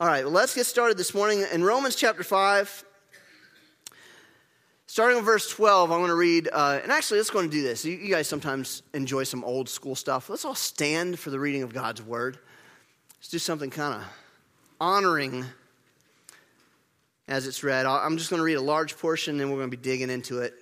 All right, well, let's get started this morning. In Romans chapter 5, starting in verse 12, I want to read, and actually, let's go and do this. You guys sometimes enjoy some old school stuff. Let's all stand for the reading of God's word. Let's do something kind of honoring as it's read. I'm just going to read a large portion, and then we're going to be digging into it.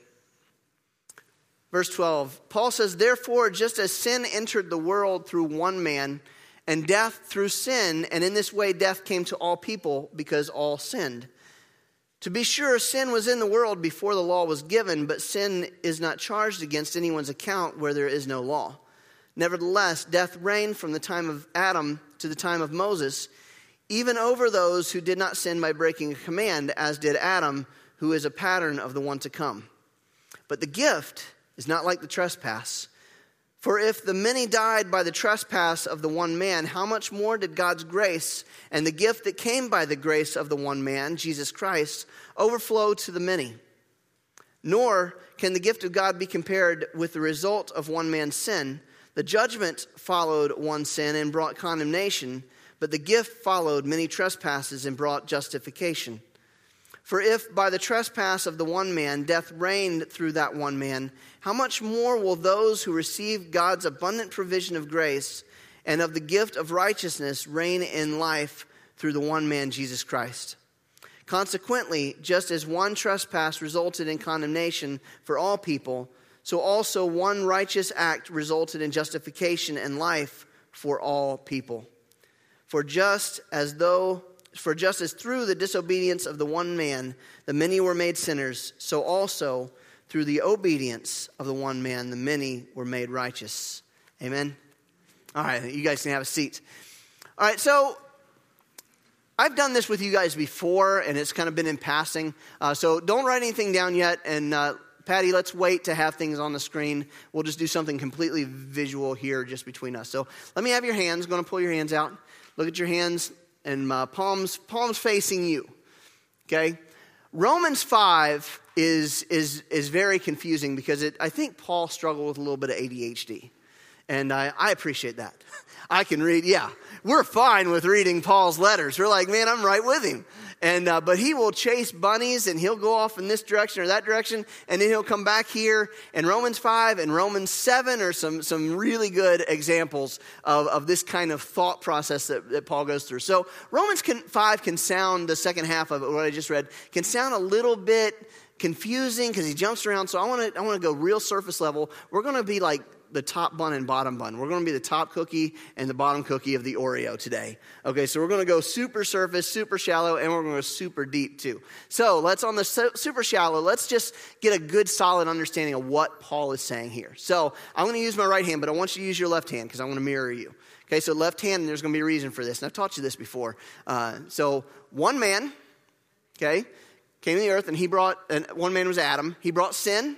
Verse 12, Paul says, "Therefore, just as sin entered the world through one man, and death through sin, and in this way death came to all people because all sinned. To be sure, sin was in the world before the law was given, but sin is not charged against anyone's account where there is no law. Nevertheless, death reigned from the time of Adam to the time of Moses, even over those who did not sin by breaking a command, as did Adam, who is a pattern of the one to come. But the gift is not like the trespass. For if the many died by the trespass of the one man, how much more did God's grace and the gift that came by the grace of the one man, Jesus Christ, overflow to the many? Nor can the gift of God be compared with the result of one man's sin. The judgment followed one sin and brought condemnation, but the gift followed many trespasses and brought justification. For if by the trespass of the one man death reigned through that one man, how much more will those who receive God's abundant provision of grace and of the gift of righteousness reign in life through the one man, Jesus Christ? Consequently, just as one trespass resulted in condemnation for all people, so also one righteous act resulted in justification and life for all people. For just as through the disobedience of the one man, the many were made sinners, so also through the obedience of the one man, the many were made righteous. Amen? All right, you guys can have a seat. All right, so I've done this with you guys before, and it's kind of been in passing. So don't write anything down yet, and Patty, let's wait to have things on the screen. We'll just do something completely visual here just between us. So let me have your hands. I'm going to pull your hands out. Look at your hands. And palms facing you, okay? Romans 5 is very confusing because I think Paul struggled with a little bit of ADHD, and I appreciate that. I can read, we're fine with reading Paul's letters. We're like, man, I'm right with him. And but he will chase bunnies, and he'll go off in this direction or that direction, and then he'll come back here. And Romans 5 and Romans 7 are some really good examples of this kind of thought process that Paul goes through. So Romans 5 can sound, the second half of it, what I just read, can sound a little bit confusing because he jumps around. So I want to go real surface level. We're going to be like the top bun and bottom bun. We're going to be the top cookie and the bottom cookie of the Oreo today. Okay, so we're going to go super surface, super shallow, and we're going to go super deep too. So let's, on the super shallow, let's just get a good solid understanding of what Paul is saying here. So I'm going to use my right hand, but I want you to use your left hand because I want to mirror you. Okay, so left hand, and there's going to be a reason for this. And I've taught you this before. So one man, okay, came to the earth, and one man was Adam. He brought sin,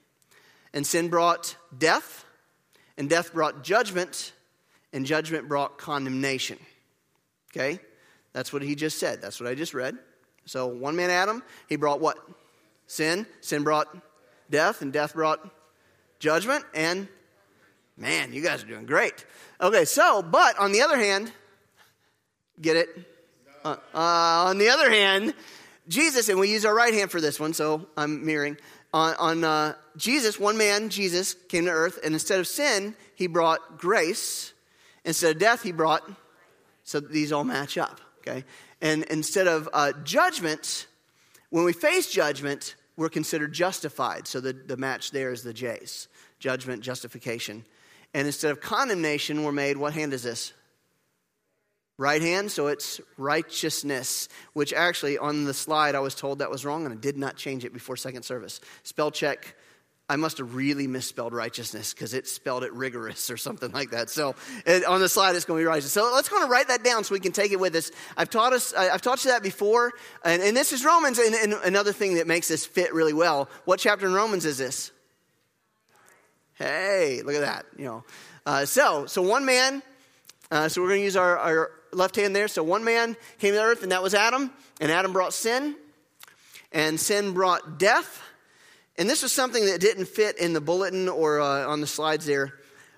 and sin brought death. And death brought judgment, and judgment brought condemnation. Okay? That's what he just said. That's what I just read. So one man, Adam, he brought what? Sin. Sin brought death, and death brought judgment. And, man, you guys are doing great. Okay, so, but on the other hand, get it? On the other hand, Jesus, and we use our right hand for this one, so I'm mirroring. On Jesus, one man, Jesus, came to earth, and instead of sin, he brought grace. Instead of death, he brought, so these all match up, okay? And instead of judgment, when we face judgment, we're considered justified. So the match there is the J's, judgment, justification. And instead of condemnation, we're made, what hand is this? Right hand, so it's righteousness, which actually on the slide I was told that was wrong, and I did not change it before second service. Spell check, I must have really misspelled righteousness because it spelled it rigorous or something like that. So on the slide it's going to be righteous. So let's go and write that down so we can take it with us. I've taught you that before, and this is Romans, and another thing that makes this fit really well. What chapter in Romans is this? Hey, look at that. So one man. So we're going to use our left hand there. So one man came to the earth, and that was Adam. And Adam brought sin. And sin brought death. And this was something that didn't fit in the bulletin or on the slides there.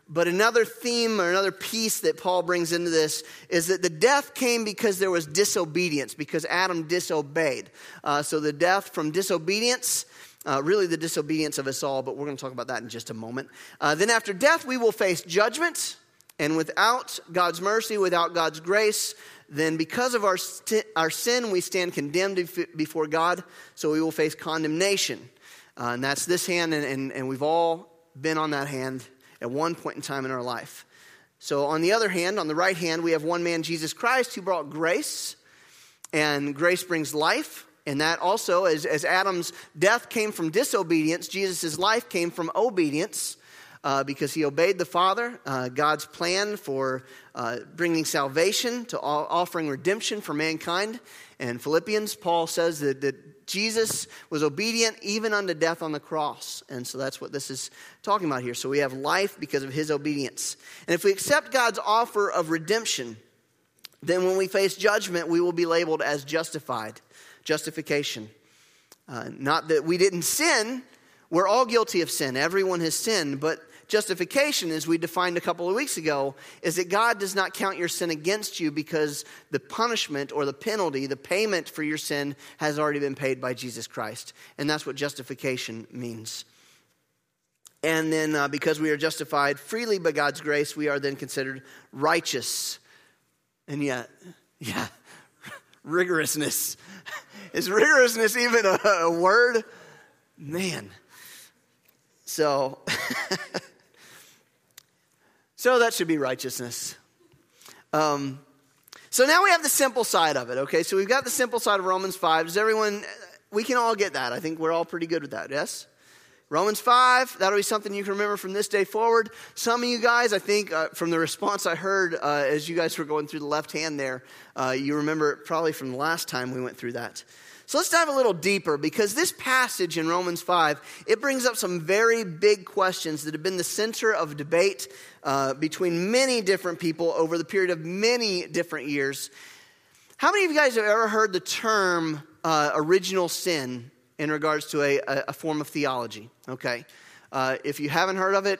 But another theme or another piece that Paul brings into this is that the death came because there was disobedience, because Adam disobeyed. So the death from disobedience, really the disobedience of us all, but we're going to talk about that in just a moment. Then after death, we will face judgment. And without God's mercy, without God's grace, then because of our sin, we stand condemned before God. So we will face condemnation. And that's this hand, and we've all been on that hand at one point in time in our life. So on the other hand, on the right hand, we have one man, Jesus Christ, who brought grace. And grace brings life. And that also, as Adam's death came from disobedience, Jesus' life came from obedience. Because he obeyed the Father, God's plan for bringing salvation, to offering redemption for mankind. And Philippians, Paul says that Jesus was obedient even unto death on the cross. And so that's what this is talking about here. So we have life because of his obedience. And if we accept God's offer of redemption, then when we face judgment, we will be labeled as justified. Justification. Not that we didn't sin. We're all guilty of sin. Everyone has sinned. But justification, as we defined a couple of weeks ago, is that God does not count your sin against you because the punishment or the penalty, the payment for your sin has already been paid by Jesus Christ. And that's what justification means. And then because we are justified freely by God's grace, we are then considered righteous. And yet, rigorousness. Is rigorousness even a word? Man. So that should be righteousness. So now we have the simple side of it, okay? So we've got the simple side of Romans 5. Does everyone, we can all get that. I think we're all pretty good with that, yes? Romans 5, that'll be something you can remember from this day forward. Some of you guys, I think, from the response I heard as you guys were going through the left hand there, you remember it probably from the last time we went through that. So let's dive a little deeper, because this passage in Romans 5, it brings up some very big questions that have been the center of debate between many different people over the period of many different years. How many of you guys have ever heard the term original sin in regards to a form of theology? Okay. If you haven't heard of it,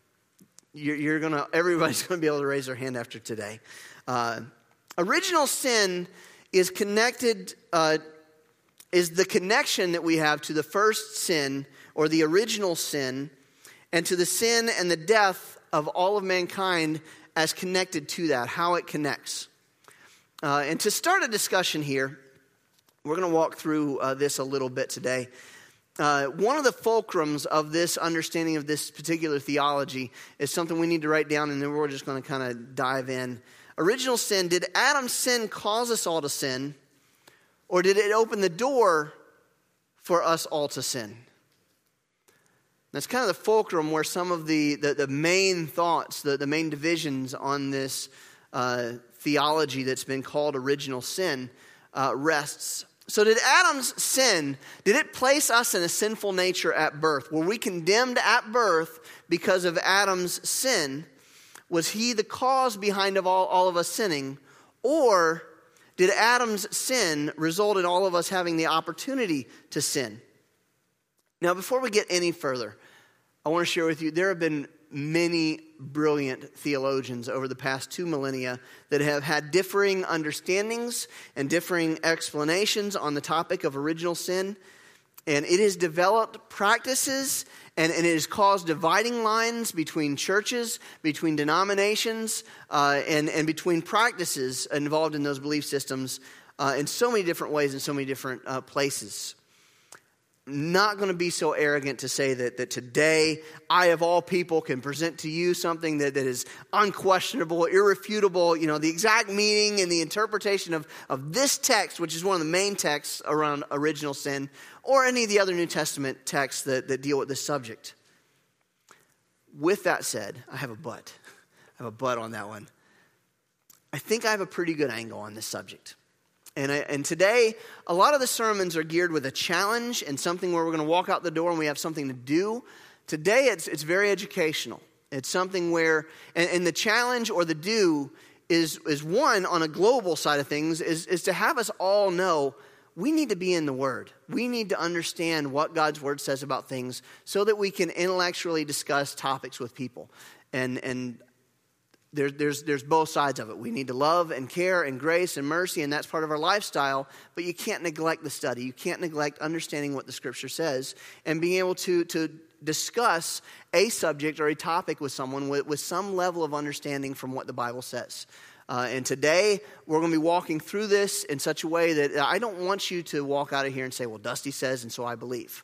everybody's going to be able to raise their hand after today. Original sin is connected, is the connection that we have to the first sin, or the original sin, and to the sin and the death of all of mankind as connected to that, how it connects. And to start a discussion here, we're going to walk through this a little bit today. One of the fulcrums of this understanding of this particular theology is something we need to write down, and then we're just going to kind of dive in. Original sin, did Adam's sin cause us all to sin? Or did it open the door for us all to sin? That's kind of the fulcrum where some of the main thoughts, the main divisions on this theology that's been called original sin rests. So did Adam's sin, did it place us in a sinful nature at birth? Were we condemned at birth because of Adam's sin? Was he the cause behind of all of us sinning? Or did Adam's sin result in all of us having the opportunity to sin? Now, before we get any further, I want to share with you, there have been many brilliant theologians over the past 2 millennia that have had differing understandings and differing explanations on the topic of original sin. And it has developed practices and it has caused dividing lines between churches, between denominations, and between practices involved in those belief systems in so many different ways, in so many different places. Not going to be so arrogant to say that today, I of all people can present to you something that is unquestionable, irrefutable, the exact meaning and the interpretation of this text, which is one of the main texts around original sin, or any of the other New Testament texts that deal with this subject. With that said, I have a but. I have a but on that one. I think I have a pretty good angle on this subject. And today, a lot of the sermons are geared with a challenge and something where we're going to walk out the door and we have something to do. Today, it's very educational. It's something where, and the challenge or the do is one, on a global side of things, is to have us all know we need to be in the Word. We need to understand what God's Word says about things so that we can intellectually discuss topics with people. And there's both sides of it. We need to love and care and grace and mercy, and that's part of our lifestyle, but you can't neglect the study. You can't neglect understanding what the Scripture says and being able to discuss a subject or a topic with someone with some level of understanding from what the Bible says. And today, we're going to be walking through this in such a way that I don't want you to walk out of here and say, well, Dusty says, and so I believe.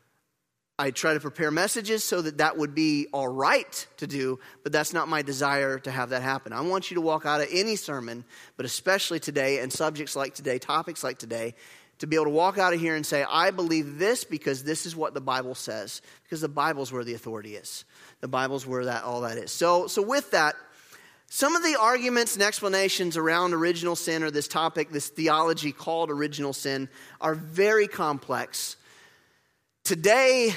I try to prepare messages so that would be all right to do, but that's not my desire to have that happen. I want you to walk out of any sermon, but especially today, and subjects like today, topics like today, to be able to walk out of here and say, I believe this because this is what the Bible says, because the Bible's where the authority is. The Bible's where all that is. So with that, some of the arguments and explanations around original sin or this topic, this theology called original sin, are very complex. Today,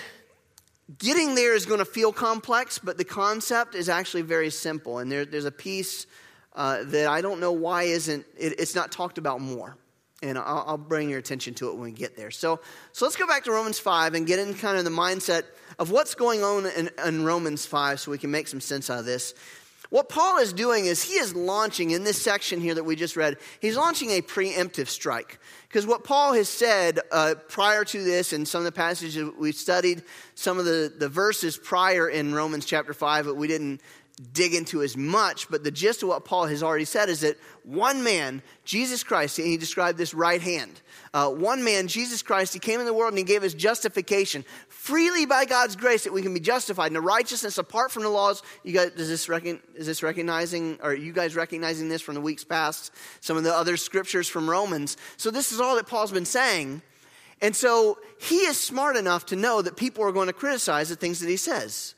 getting there is going to feel complex, but the concept is actually very simple. And there's a piece that I don't know why it's not talked about more. And I'll bring your attention to it when we get there. So let's go back to Romans 5 and get in kind of the mindset of what's going on in Romans 5 so we can make some sense out of this. What Paul is doing is he is launching, in this section here that we just read, he's launching a preemptive strike. Because what Paul has said prior to this, and some of the passages we've studied, some of the verses prior in Romans chapter 5 that we didn't dig into as much, but the gist of what Paul has already said is that one man, Jesus Christ, and he described this right hand. One man, Jesus Christ, he came in the world and he gave us justification freely by God's grace that we can be justified in a righteousness apart from the laws. You guys, is this recognizing, or are you guys recognizing this from the weeks past? Some of the other scriptures from Romans. So this is all that Paul's been saying. And so he is smart enough to know that people are going to criticize the things that he says.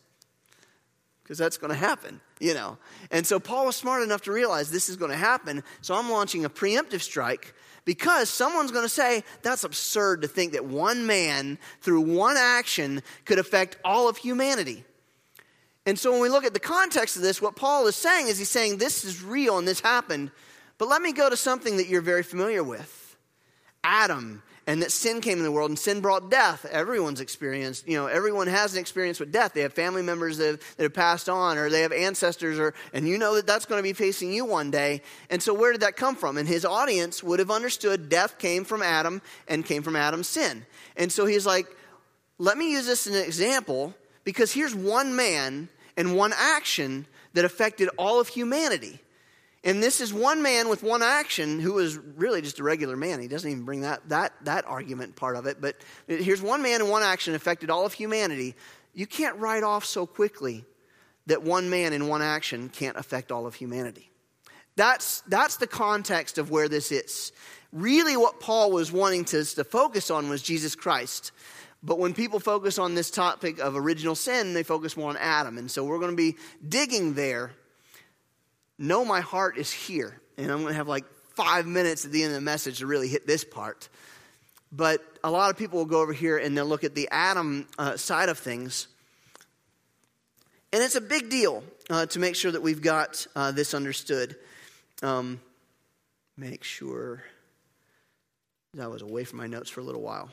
Because that's going to happen, you know. And so Paul was smart enough to realize this is going to happen. So I'm launching a preemptive strike because someone's going to say, that's absurd to think that one man through one action could affect all of humanity. And so when we look at the context of this, what Paul is saying is he's saying this is real and this happened. But let me go to something that you're very familiar with. Adam. And that sin came in the world and sin brought death. Everyone's experienced, everyone has an experience with death. They have family members that have passed on, or they have ancestors, and you know that that's going to be facing you one day. And so where did that come from? And his audience would have understood death came from Adam and came from Adam's sin. And so he's like, let me use this as an example because here's one man and one action that affected all of humanity. And this is one man with one action who was really just a regular man. He doesn't even bring that argument part of it. But here's one man and one action affected all of humanity. You can't write off so quickly that one man and one action can't affect all of humanity. That's the context of where this is. Really what Paul was wanting to focus on was Jesus Christ. But when people focus on this topic of original sin, they focus more on Adam. And so we're going to be digging there. Know my heart is here. And I'm going to have like 5 minutes at the end of the message to really hit this part. But a lot of people will go over here and they'll look at the Adam side of things. And it's a big deal to make sure that we've got this understood. Make sure I was away from my notes for a little while.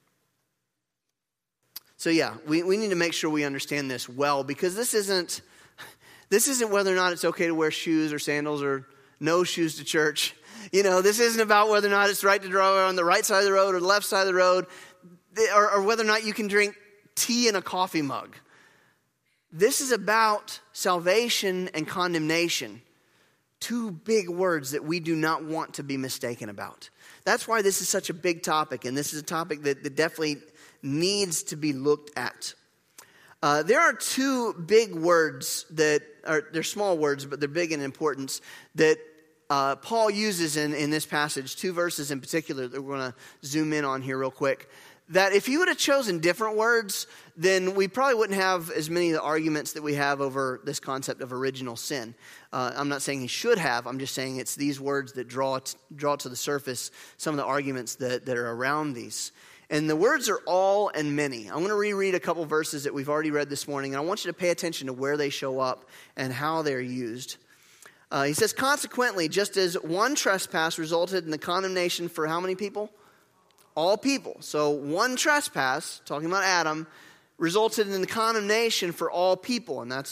So yeah, we need to make sure we understand this well because this isn't whether or not it's okay to wear shoes or sandals or no shoes to church. This isn't about whether or not it's right to drive on the right side of the road or the left side of the road or whether or not you can drink tea in a coffee mug. This is about salvation and condemnation. Two big words that we do not want to be mistaken about. That's why this is such a big topic, and this is a topic that definitely needs to be looked at. There are two big words they're small words, but they're big in importance, that Paul uses in this passage, two verses in particular that we're going to zoom in on here real quick, that if he would have chosen different words, then we probably wouldn't have as many of the arguments that we have over this concept of original sin. I'm not saying he should have. I'm just saying it's these words that draw to the surface some of the arguments that are around these. And the words are all and many. I'm going to reread a couple verses that we've already read this morning, and I want you to pay attention to where they show up and how they're used. He says, consequently, just as one trespass resulted in the condemnation for how many people? All people. So one trespass, talking about Adam, resulted in the condemnation for all people. And that's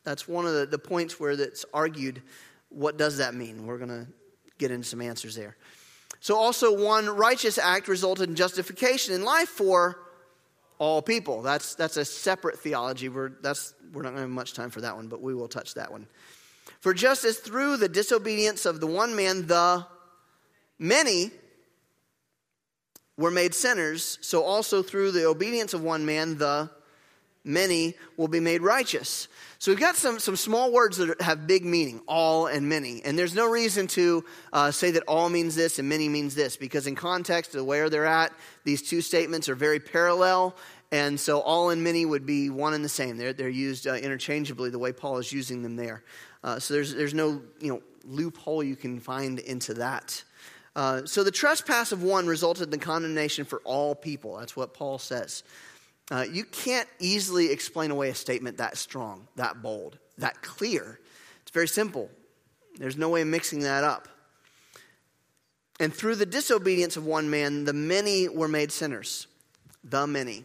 That's one of the points where it's argued, what does that mean? We're going to get into some answers there. So also one righteous act resulted in justification in life for all people. That's a separate theology. We're not going to have much time for that one, but we will touch that one. For just as through the disobedience of the one man, the many were made sinners, so also through the obedience of one man, the many will be made righteous. So we've got some small words that have big meaning, all and many. And there's no reason to say that all means this and many means this, because in context of where they're at, these two statements are very parallel. And so all and many would be one and the same. They're used interchangeably the way Paul is using them there. So there's no loophole you can find into that. So the trespass of one resulted in condemnation for all people. That's what Paul says. You can't easily explain away a statement that strong, that bold, that clear. It's very simple. There's no way of mixing that up. And through the disobedience of one man, the many were made sinners. The many.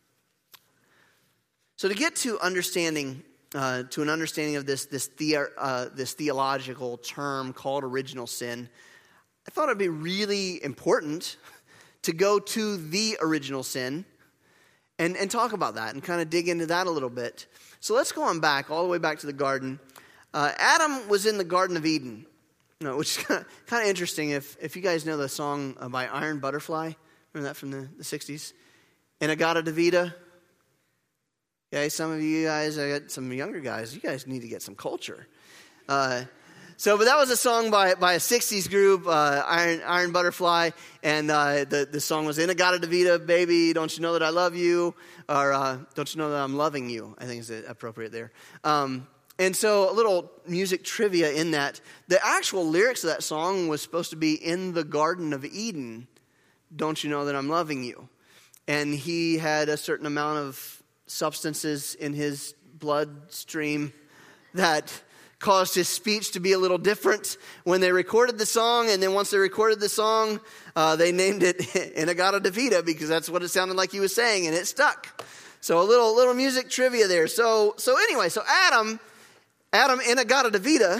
So to get to understanding, to an understanding of this theological term called original sin, I thought it'd be really important to go to the original sin and talk about that and kind of dig into that a little bit. So let's go on back, all the way back to the garden. Adam was in the Garden of Eden, which is kind of interesting. If you guys know the song by Iron Butterfly, remember that from the 60s? In-A-Gadda-Da-Vida. Okay, some of you guys, I got some younger guys, you guys need to get some culture. But that was a song by a 60s group, Iron Butterfly, and the song was In-A-Gadda-Da-Vida, baby, don't you know that I love you, or don't you know that I'm loving you, I think is appropriate there. And so a little music trivia in that, the actual lyrics of that song was supposed to be in the Garden of Eden, don't you know that I'm loving you. And he had a certain amount of substances in his bloodstream that caused his speech to be a little different when they recorded the song. And then once they recorded the song, they named it In-A-Gadda-Da-Vida because that's what it sounded like he was saying, and it stuck. So a little music trivia there. So anyway, Adam In-A-Gadda-Da-Vida,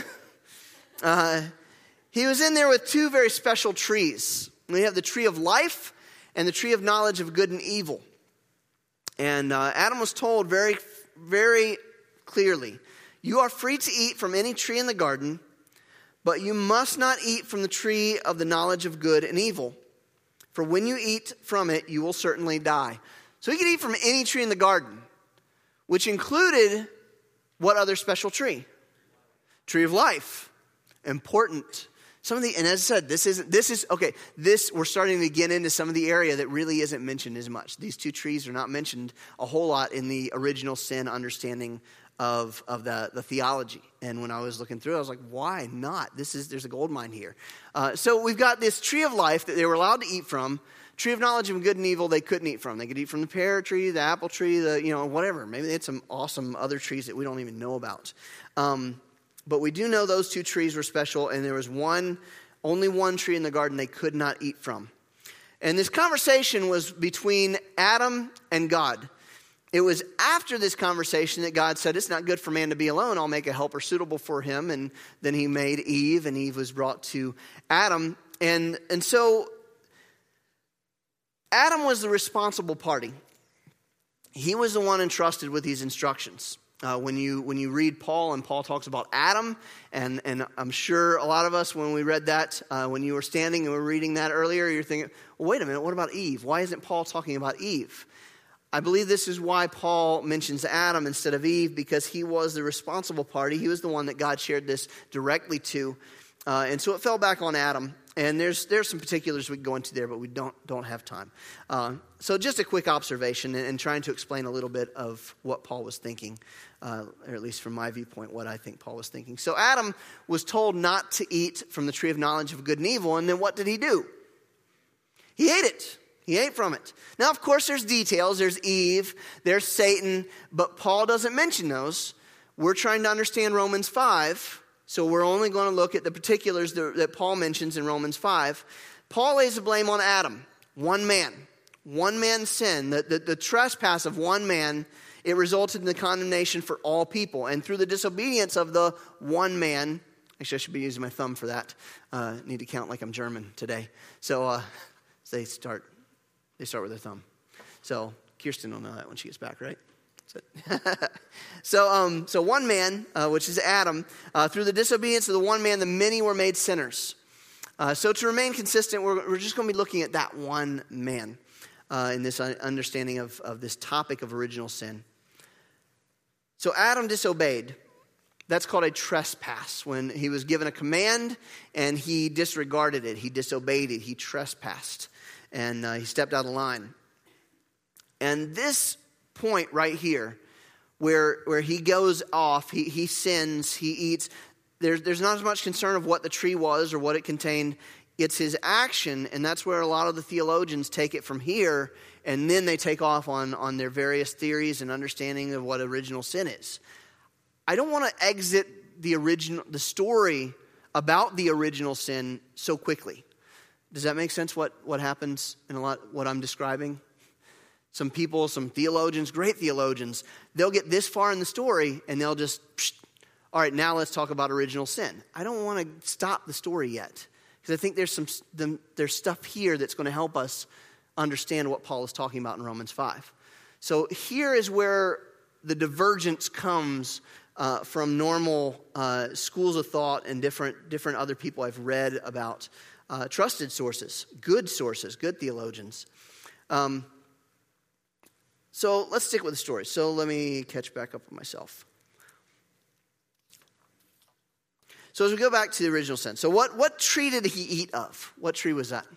he was in there with two very special trees. We have the tree of life and the tree of knowledge of good and evil. And Adam was told very, very clearly, you are free to eat from any tree in the garden, but you must not eat from the tree of the knowledge of good and evil. For when you eat from it, you will certainly die. So he could eat from any tree in the garden, which included what other special tree? Tree of life. Important. And as I said, we're starting to get into some of the area that really isn't mentioned as much. These two trees are not mentioned a whole lot in the original sin understanding of the theology. And when I was looking through it, I was like, why not? There's a gold mine here. So we've got this tree of life that they were allowed to eat from. Tree of knowledge of good and evil they couldn't eat from. They could eat from the pear tree, the apple tree, whatever. Maybe they had some awesome other trees that we don't even know about. But we do know those two trees were special, and there was only one tree in the garden they could not eat from. And this conversation was between Adam and God. It was after this conversation that God said, it's not good for man to be alone. I'll make a helper suitable for him. And then he made Eve, and Eve was brought to Adam. And so Adam was the responsible party. He was the one entrusted with these instructions. When you read Paul, and Paul talks about Adam, and I'm sure a lot of us, when we read that, when you were standing and were reading that earlier, you're thinking, well, wait a minute, what about Eve? Why isn't Paul talking about Eve? I believe this is why Paul mentions Adam instead of Eve, because he was the responsible party. He was the one that God shared this directly to. And so it fell back on Adam. And there's some particulars we can go into there, but we don't have time. So just a quick observation and trying to explain a little bit of what Paul was thinking, or at least from my viewpoint, what I think Paul was thinking. So Adam was told not to eat from the tree of knowledge of good and evil, and then what did he do? He ate it. He ate from it. Now, of course, there's details. There's Eve, there's Satan, but Paul doesn't mention those. We're trying to understand Romans 5, so we're only going to look at the particulars that Paul mentions in Romans 5. Paul lays the blame on Adam, one man's sin, the trespass of one man it resulted in the condemnation for all people. And through the disobedience of the one man, actually I should be using my thumb for that. Need to count like I'm German today. So they start with their thumb. So Kirsten will know that when she gets back, right? So one man, which is Adam, through the disobedience of the one man, the many were made sinners. So to remain consistent, we're just going to be looking at that one man in this understanding of this topic of original sin. So Adam disobeyed. That's called a trespass. When he was given a command and he disregarded it, he disobeyed it, he trespassed, and he stepped out of line. And this point right here, where he goes off, he sins, he eats, there's not as much concern of what the tree was or what it contained. It's his action, and that's where a lot of the theologians take it from here, and then they take off on their various theories and understanding of what original sin is. I don't want to exit the story about the original sin so quickly. Does that make sense? What happens in what I'm describing? Some people, some theologians, great theologians, they'll get this far in the story and they'll just, all right, now let's talk about original sin. I don't want to stop the story yet because I think there's stuff here that's going to help us understand what Paul is talking about in Romans 5. So here is where the divergence comes from normal schools of thought and different other people I've read about, trusted sources, good theologians. So let's stick with the story. So let me catch back up with myself. So as we go back to the original sin. So what tree did he eat of? What tree was that?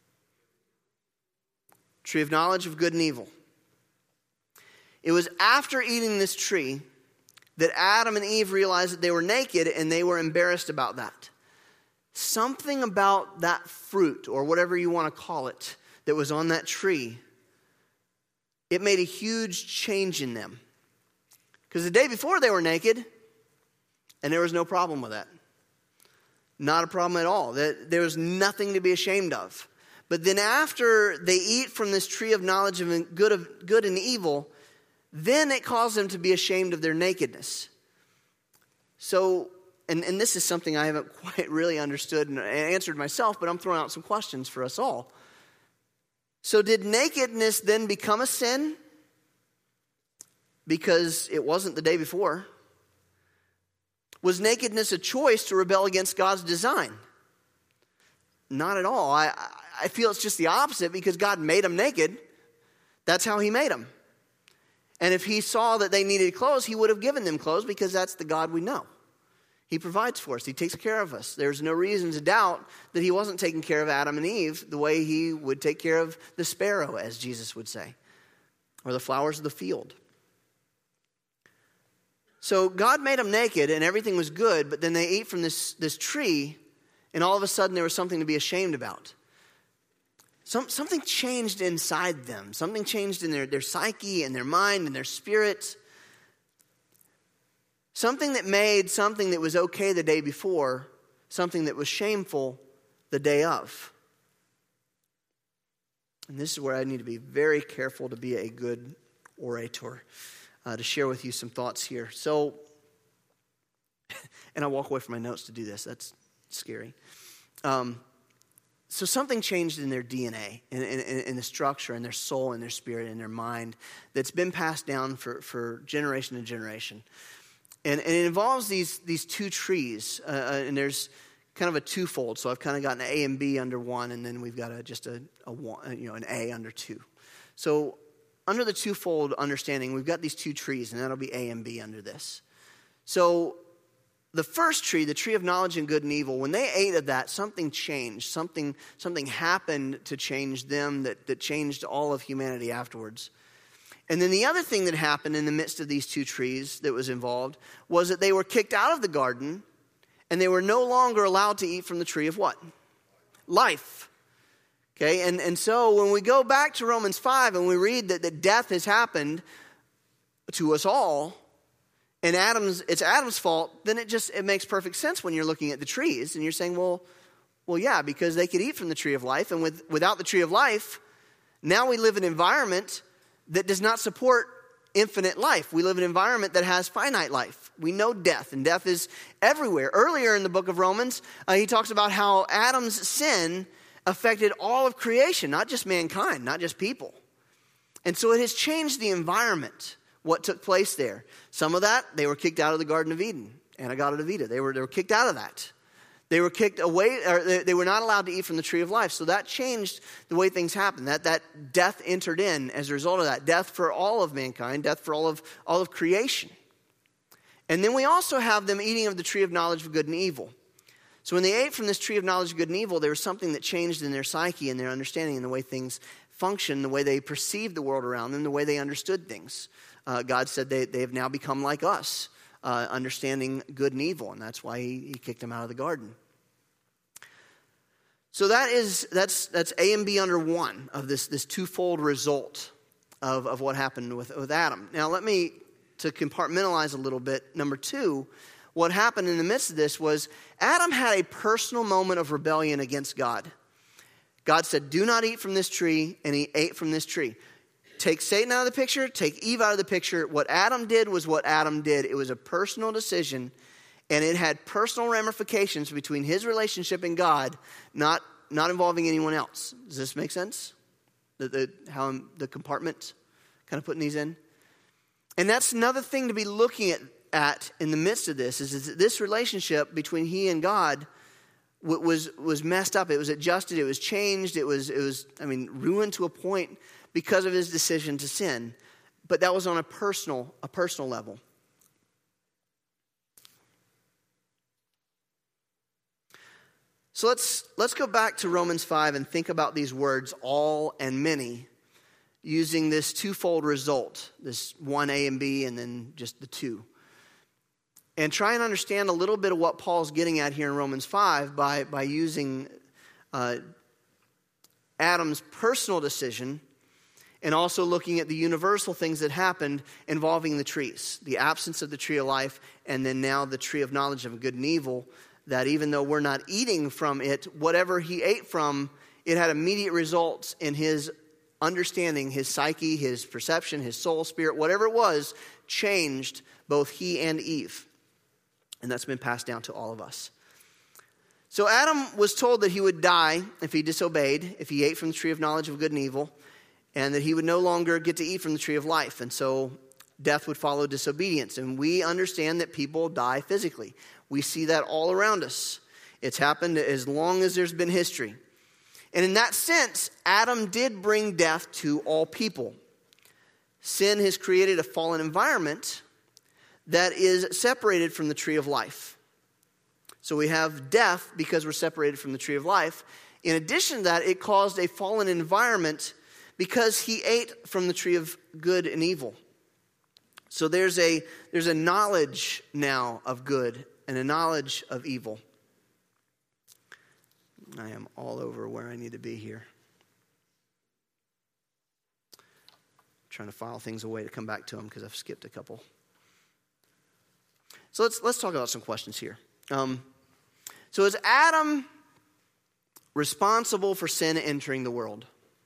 Tree of knowledge of good and evil. It was after eating this tree that Adam and Eve realized that they were naked and they were embarrassed about that. Something about that fruit, or whatever you want to call it, that was on that tree, it made a huge change in them. Because the day before they were naked, and there was no problem with that. Not a problem at all. There was nothing to be ashamed of. But then after they eat from this tree of knowledge of good and evil, then it caused them to be ashamed of their nakedness. So, and this is something I haven't quite really understood and answered myself, but I'm throwing out some questions for us all. So did nakedness then become a sin? Because it wasn't the day before. Was nakedness a choice to rebel against God's design? Not at all. I feel it's just the opposite because God made them naked. That's how he made them. And if he saw that they needed clothes, he would have given them clothes because that's the God we know. He provides for us. He takes care of us. There's no reason to doubt that he wasn't taking care of Adam and Eve the way he would take care of the sparrow, as Jesus would say, or the flowers of the field. So God made them naked and everything was good, but then they ate from this tree and all of a sudden there was something to be ashamed about. Something changed inside them. Something changed in their psyche and their mind and their spirit. Something that made something that was okay the day before, something that was shameful the day of. And this is where I need to be very careful to be a good orator, to share with you some thoughts here. So, and I walk away from my notes to do this. That's scary. So something changed in their DNA, in the structure, in their soul, in their spirit, in their mind, that's been passed down for generation to generation. And it involves these two trees, and there's kind of a twofold. So I've kind of got an A and B under one, and then we've got an A under two. So under the twofold understanding, we've got these two trees, and that'll be A and B under this. So the first tree, the tree of knowledge and good and evil, when they ate of that, something changed. Something happened to change them that changed all of humanity afterwards. And then the other thing that happened in the midst of these two trees that was involved was that they were kicked out of the garden and they were no longer allowed to eat from the tree of what? Life. Okay, and so when we go back to Romans 5 and we read that death has happened to us all, and it's Adam's fault, then it makes perfect sense when you're looking at the trees and you're saying, well, yeah, because they could eat from the tree of life, and without the tree of life, now we live in an environment that does not support infinite life. We live in an environment that has finite life. We know death, and death is everywhere. Earlier in the book of Romans, he talks about how Adam's sin affected all of creation, not just mankind, not just people. And so it has changed the environment, what took place there. Some of that, they were kicked out of the Garden of Eden, Anagata Vita. They were kicked out of that. They were kicked away, or they were not allowed to eat from the tree of life. So that changed the way things happened. That death entered in as a result of that. Death for all of mankind, death for all of creation. And then we also have them eating of the tree of knowledge of good and evil. So when they ate from this tree of knowledge of good and evil, there was something that changed in their psyche and their understanding and the way things function, the way they perceived the world around them, the way they understood things. God said they have now become like us, understanding good and evil, and that's why he kicked them out of the garden. So that's A and B under one of this twofold result of what happened with Adam. Now to compartmentalize a little bit, number two, what happened in the midst of this was Adam had a personal moment of rebellion against God. God said, do not eat from this tree, and he ate from this tree. Take Satan out of the picture, take Eve out of the picture. What Adam did was what Adam did. It was a personal decision, and it had personal ramifications between his relationship and God, not involving anyone else. Does this make sense? How the compartment kind of putting these in? And that's another thing to be looking at in the midst of this, is that this relationship between he and God was messed up. It was adjusted. It was changed. It was ruined to a point because of his decision to sin. But that was on a personal level. So let's go back to Romans 5 and think about these words, all and many, using this twofold result, this one A and B and then just the two. And try and understand a little bit of what Paul's getting at here in Romans 5 by using Adam's personal decision and also looking at the universal things that happened involving the trees, the absence of the tree of life, and then now the tree of knowledge of good and evil, that even though we're not eating from it, whatever he ate from, it had immediate results in his understanding, his psyche, his perception, his soul, spirit, whatever it was, changed both he and Eve. And that's been passed down to all of us. So Adam was told that he would die if he disobeyed, if he ate from the tree of knowledge of good and evil, and that he would no longer get to eat from the tree of life. And so death would follow disobedience. And we understand that people die physically. We see that all around us. It's happened as long as there's been history. And in that sense, Adam did bring death to all people. Sin has created a fallen environment that is separated from the tree of life. So we have death because we're separated from the tree of life. In addition to that, it caused a fallen environment because he ate from the tree of good and evil. So there's a knowledge now of good and a knowledge of evil. I am all over where I need to be here. Trying to file things away to come back to them because I've skipped a couple. So let's talk about some questions here. So is Adam responsible for sin entering the world?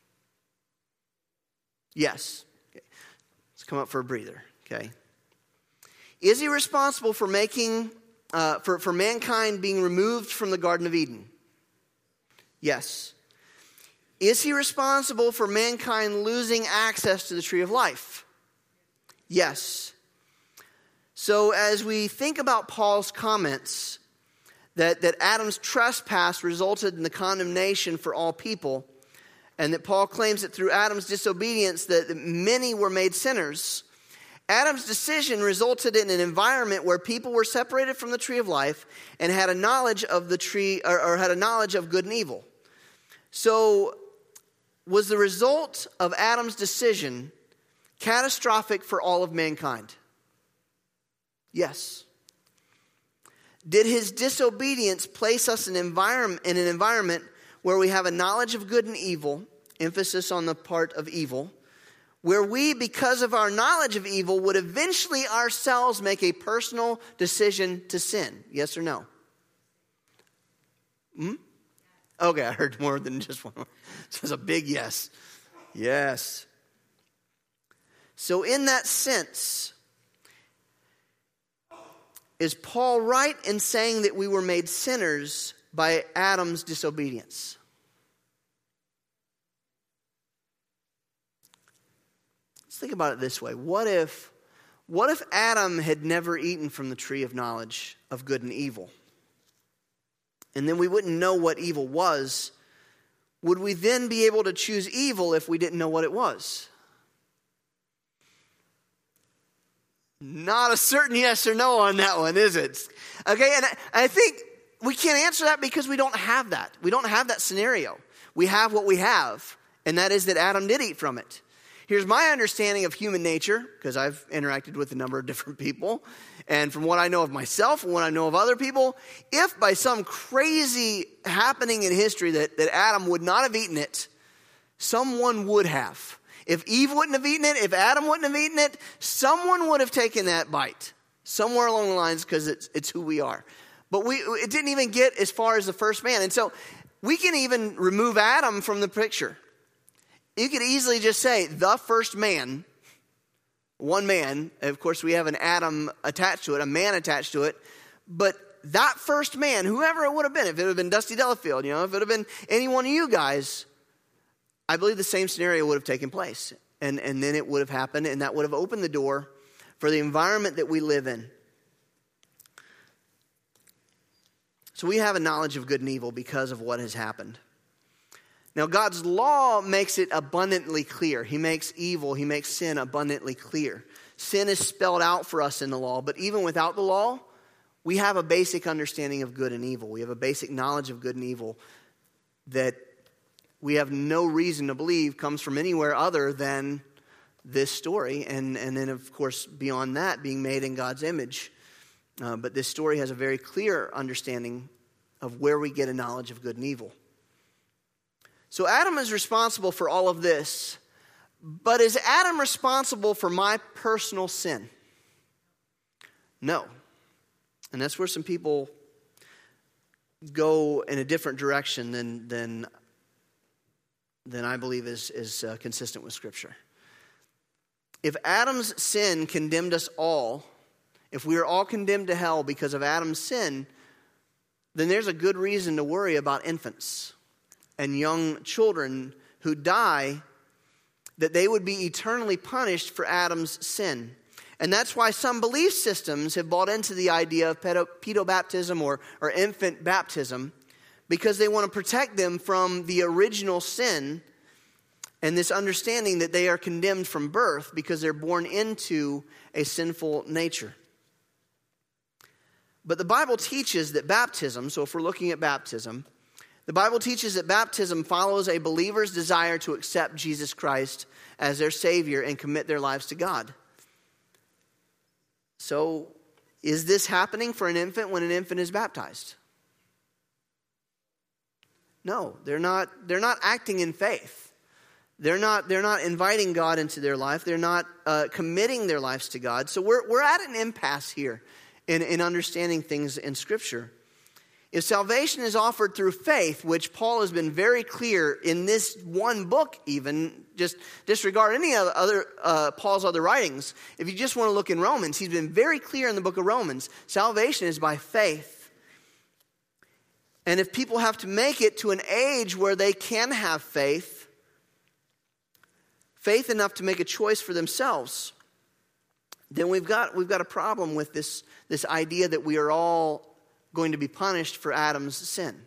Yes. Okay. Let's come up for a breather. Okay. Is he responsible for making for mankind being removed from the Garden of Eden? Yes. Is he responsible for mankind losing access to the tree of life? Yes. So as we think about Paul's comments that Adam's trespass resulted in the condemnation for all people, and that Paul claims that through Adam's disobedience that many were made sinners, Adam's decision resulted in an environment where people were separated from the tree of life and had a knowledge of the tree, or had a knowledge of good and evil. So was the result of Adam's decision catastrophic for all of mankind? Yes. Did his disobedience place us in an environment where we have a knowledge of good and evil, emphasis on the part of evil, where we, because of our knowledge of evil, would eventually ourselves make a personal decision to sin? Yes or no? Okay, I heard more than just one. So it's a big yes. Yes. So in that sense, is Paul right in saying that we were made sinners by Adam's disobedience? Let's think about it this way. What if Adam had never eaten from the tree of knowledge of good and evil? And then we wouldn't know what evil was. Would we then be able to choose evil if we didn't know what it was? Not a certain yes or no on that one, is it? Okay, and I think we can't answer that because we don't have that. We don't have that scenario. We have what we have, and that is that Adam did eat from it. Here's my understanding of human nature, because I've interacted with a number of different people, and from what I know of myself and what I know of other people, if by some crazy happening in history that Adam would not have eaten it, someone would have. If Eve wouldn't have eaten it, if Adam wouldn't have eaten it, someone would have taken that bite. Somewhere along the lines, because it's who we are. But it didn't even get as far as the first man. And so we can even remove Adam from the picture. You could easily just say the first man, one man. Of course, we have an Adam attached to it, a man attached to it. But that first man, whoever it would have been, if it would have been Dusty Delafield, if it would have been any one of you guys, I believe the same scenario would have taken place. And then it would have happened, and that would have opened the door for the environment that we live in. So we have a knowledge of good and evil because of what has happened. Now, God's law makes it abundantly clear. He makes evil, he makes sin abundantly clear. Sin is spelled out for us in the law, but even without the law, we have a basic understanding of good and evil. We have a basic knowledge of good and evil that we have no reason to believe comes from anywhere other than this story. And then, of course, beyond that, being made in God's image. But this story has a very clear understanding of where we get a knowledge of good and evil. So Adam is responsible for all of this. But is Adam responsible for my personal sin? No. And that's where some people go in a different direction than I believe is consistent with Scripture. If Adam's sin condemned us all, if we are all condemned to hell because of Adam's sin, then there's a good reason to worry about infants and young children who die, that they would be eternally punished for Adam's sin. And that's why some belief systems have bought into the idea of pedobaptism or infant baptism, because they want to protect them from the original sin and this understanding that they are condemned from birth because they're born into a sinful nature. But the Bible teaches that baptism, so if we're looking at baptism, the Bible teaches that baptism follows a believer's desire to accept Jesus Christ as their Savior and commit their lives to God. So, is this happening for an infant when an infant is baptized? No, they're not acting in faith. They're not inviting God into their life. They're not committing their lives to God. So we're at an impasse here in understanding things in Scripture. If salvation is offered through faith, which Paul has been very clear in this one book even, just disregard any other Paul's other writings. If you just want to look in Romans, he's been very clear in the book of Romans. Salvation is by faith. And if people have to make it to an age where they can have faith enough to make a choice for themselves, then we've got a problem with this idea that we are all going to be punished for Adam's sin.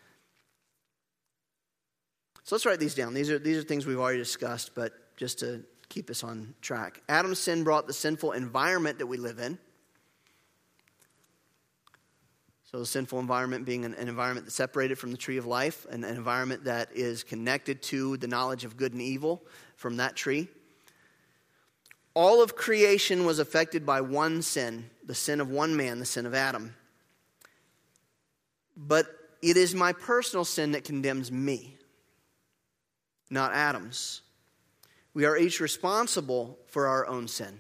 So let's write these down. These are things we've already discussed, but just to keep us on track. Adam's sin brought the sinful environment that we live in. So the sinful environment being an environment that's separated from the tree of life, an environment that is connected to the knowledge of good and evil from that tree. All of creation was affected by one sin, the sin of one man, the sin of Adam. But it is my personal sin that condemns me, not Adam's. We are each responsible for our own sin.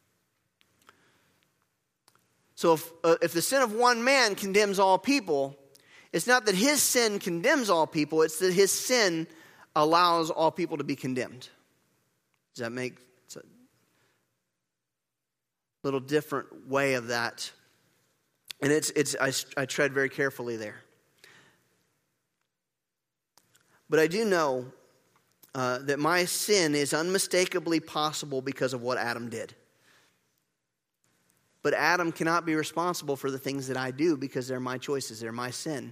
So if the sin of one man condemns all people, it's not that his sin condemns all people, it's that his sin allows all people to be condemned. Does that make sense? little different way of that. And I tread very carefully there. But I do know that my sin is unmistakably possible because of what Adam did. But Adam cannot be responsible for the things that I do because they're my choices, they're my sin.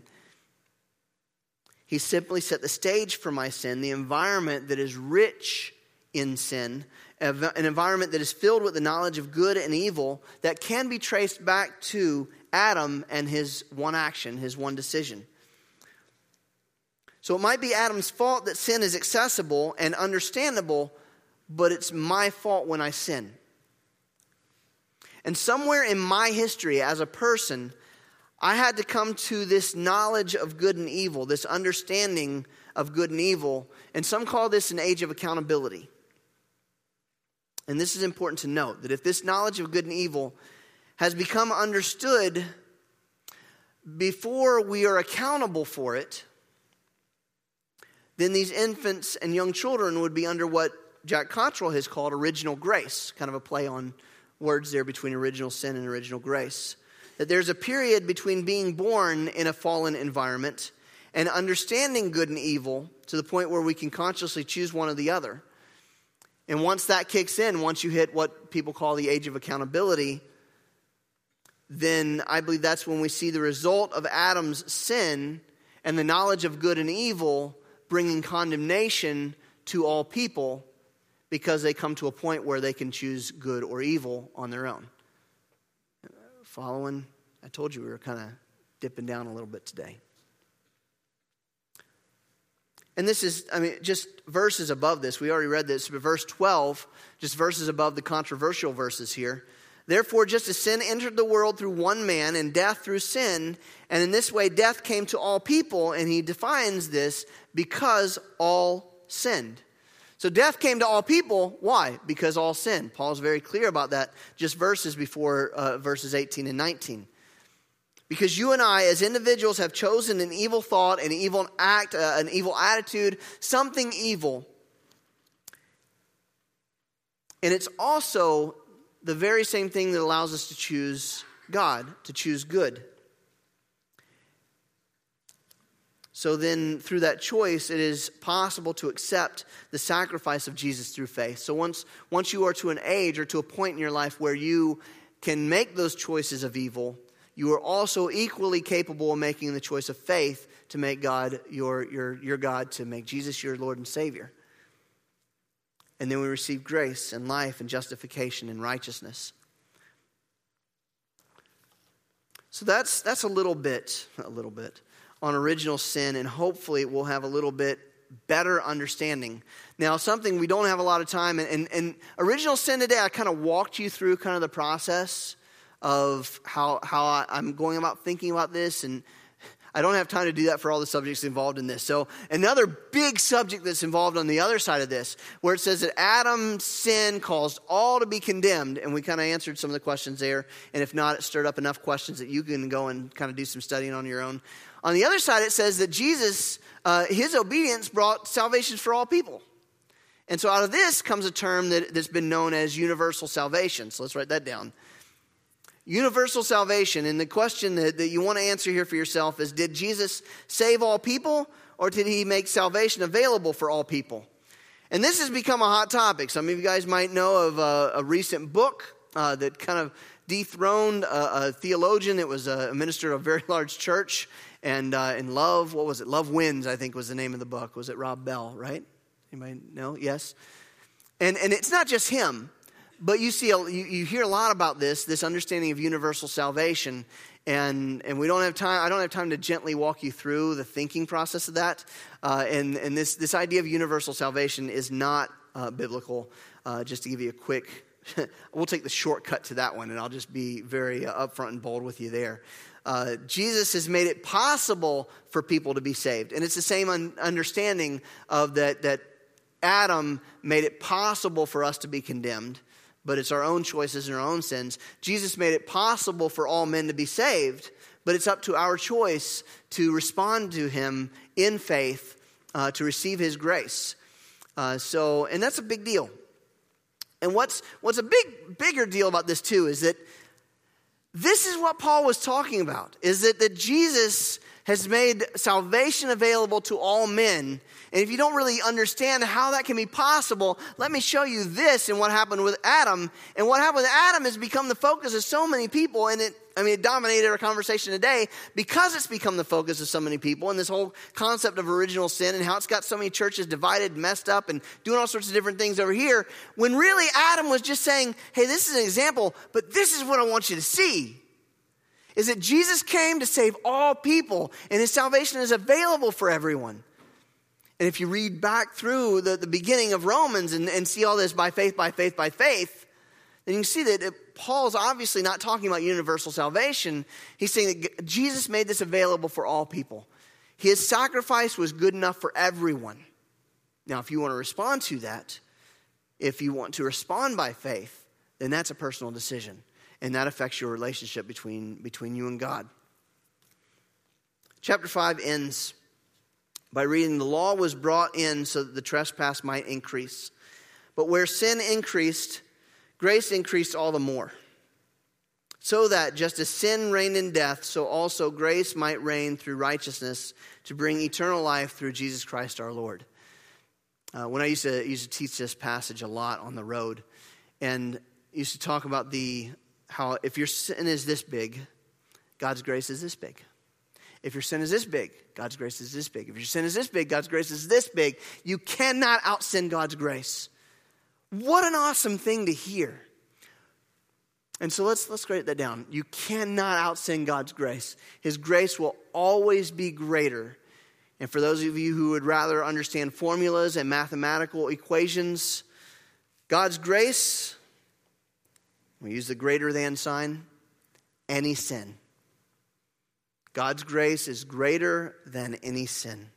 He simply set the stage for my sin, the environment that is rich in sin, an environment that is filled with the knowledge of good and evil that can be traced back to Adam and his one action, his one decision. So it might be Adam's fault that sin is accessible and understandable, but it's my fault when I sin. And somewhere in my history as a person, I had to come to this knowledge of good and evil, this understanding of good and evil, and some call this an age of accountability. And this is important to note, that if this knowledge of good and evil has become understood before we are accountable for it, then these infants and young children would be under what Jack Cottrell has called original grace, kind of a play on words there between original sin and original grace. That there's a period between being born in a fallen environment and understanding good and evil to the point where we can consciously choose one or the other. And once that kicks in, once you hit what people call the age of accountability, then I believe that's when we see the result of Adam's sin and the knowledge of good and evil bringing condemnation to all people because they come to a point where they can choose good or evil on their own. Following? I told you we were kind of dipping down a little bit today. And this is, just verses above this. We already read this, but verse 12, just verses above the controversial verses here. Therefore, just as sin entered the world through one man and death through sin, and in this way death came to all people, and he defines this, because all sinned. So death came to all people. Why? Because all sinned. Paul's very clear about that just verses before verses 18 and 19. Because you and I as individuals have chosen an evil thought, an evil act, an evil attitude, something evil. And it's also the very same thing that allows us to choose God, to choose good. So then, through that choice, it is possible to accept the sacrifice of Jesus through faith. So once you are to an age or to a point in your life where you can make those choices of evil, you are also equally capable of making the choice of faith to make God your God, to make Jesus your Lord and Savior. And then we receive grace and life and justification and righteousness. So that's a little bit on original sin, and hopefully we'll have a little bit better understanding. Now, something we don't have a lot of time, and original sin today, I kind of walked you through kind of the process of how I'm going about thinking about this, and I don't have time to do that for all the subjects involved in this. So another big subject that's involved on the other side of this, where it says that Adam's sin caused all to be condemned, and we kind of answered some of the questions there, and if not, it stirred up enough questions that you can go and kind of do some studying on your own. On the other side, it says that Jesus, his obedience brought salvation for all people. And so out of this comes a term that's been known as universal salvation. So let's write that down. Universal salvation. And the question that you want to answer here for yourself is, did Jesus save all people, or did he make salvation available for all people? And this has become a hot topic. Some of you guys might know of a recent book that kind of dethroned a theologian that was a minister of a very large church. And in Love, what was it? Love Wins, I think was the name of the book. Was it Rob Bell, right? Anybody know? Yes. And it's not just him, but you hear a lot about this understanding of universal salvation, and we don't have time. I don't have time to gently walk you through the thinking process of that. And this idea of universal salvation is not biblical. Just to give you a quick, we'll take the shortcut to that one, and I'll just be very upfront and bold with you there. Jesus has made it possible for people to be saved. And it's the same understanding of that Adam made it possible for us to be condemned, but it's our own choices and our own sins. Jesus made it possible for all men to be saved, but it's up to our choice to respond to him in faith, to receive his grace. And that's a big deal. And what's a bigger deal about this too is that this is what Paul was talking about, is that Jesus has made salvation available to all men. And if you don't really understand how that can be possible, let me show you this and what happened with Adam. And what happened with Adam has become the focus of so many people, and it dominated our conversation today because it's become the focus of so many people, and this whole concept of original sin and how it's got so many churches divided, messed up, and doing all sorts of different things over here, when really Adam was just saying, hey, this is an example, but this is what I want you to see. Is that Jesus came to save all people, and his salvation is available for everyone. And if you read back through the beginning of Romans and see all this by faith, by faith, by faith, then you can see that Paul's obviously not talking about universal salvation. He's saying that Jesus made this available for all people. His sacrifice was good enough for everyone. Now, if you want to respond to that, if you want to respond by faith, then that's a personal decision. And that affects your relationship between you and God. Chapter 5 ends by reading, the law was brought in so that the trespass might increase. But where sin increased, grace increased all the more. So that just as sin reigned in death, so also grace might reign through righteousness to bring eternal life through Jesus Christ our Lord. When I used to teach this passage a lot on the road, and used to talk about how if your sin is this big, God's grace is this big. If your sin is this big, God's grace is this big. If your sin is this big, God's grace is this big. You cannot out-sin God's grace. What an awesome thing to hear. And so let's write that down. You cannot out-sin God's grace. His grace will always be greater. And for those of you who would rather understand formulas and mathematical equations, God's grace, we use the greater than sign, any sin. God's grace is greater than any sin.